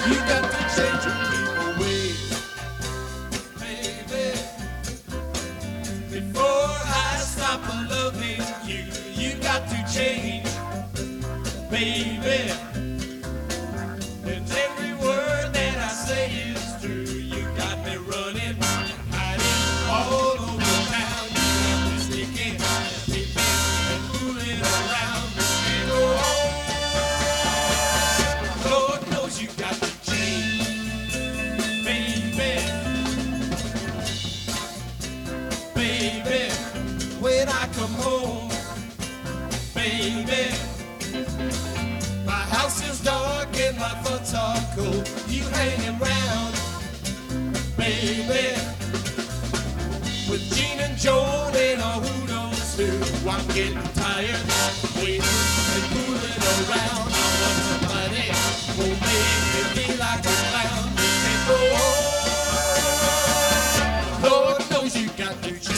You got to change your people ways, baby. Before I stop loving you, you got to change, baby. And every word that I say is true. You got me running, hiding all over town. You got me sneaking, peeping, and fooling around. And oh, Lord knows you got to change, baby. Baby, when I come home, baby, my house is dark and my thoughts are cold. You hanging around, baby, with Gene and Joan and who knows who. I'm getting tired of waiting and fooling around. I want somebody who'll make me feel like a clown. You can't go on. Lord knows you got to change.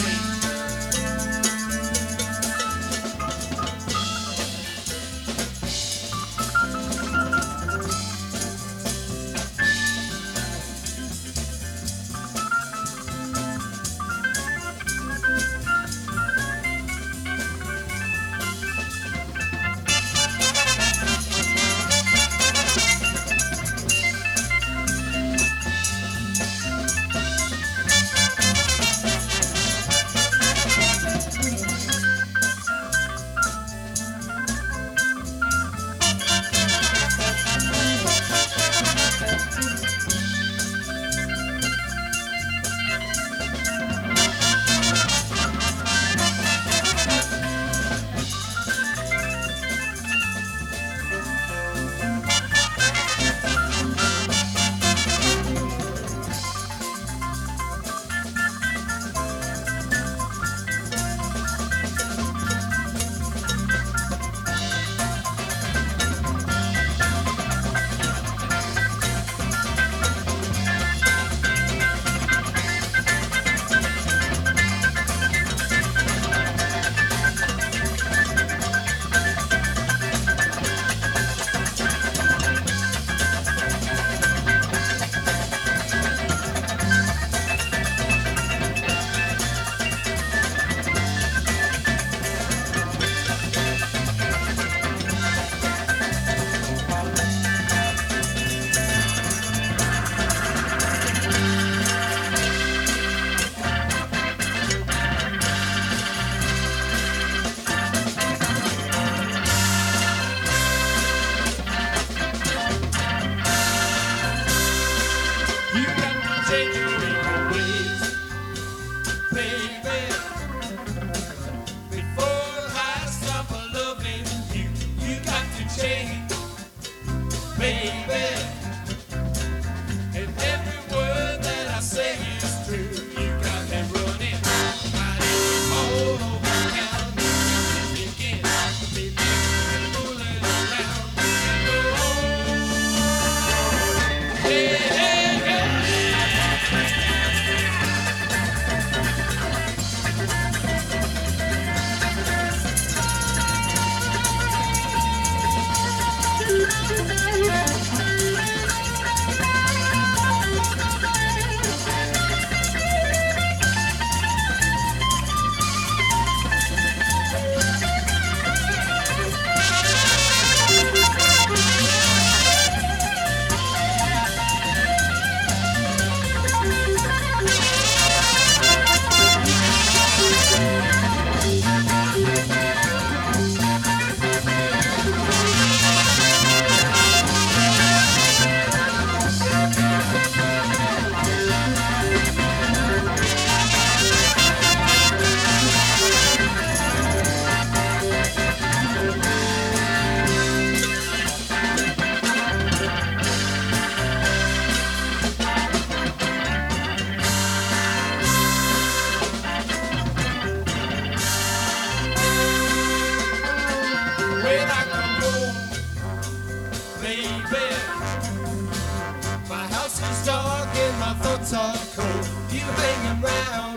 thoughts are cold. You hanging around,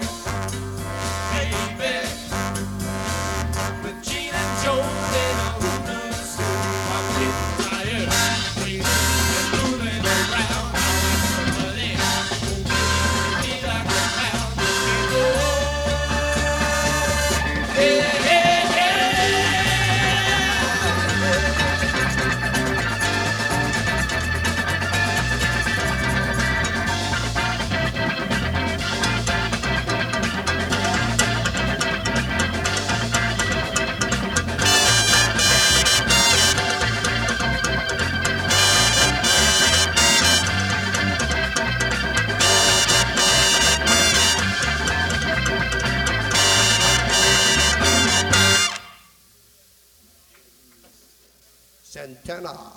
baby, with Gene and Joan and who knows who. I'm getting tired, waiting and moving around. Sayonara.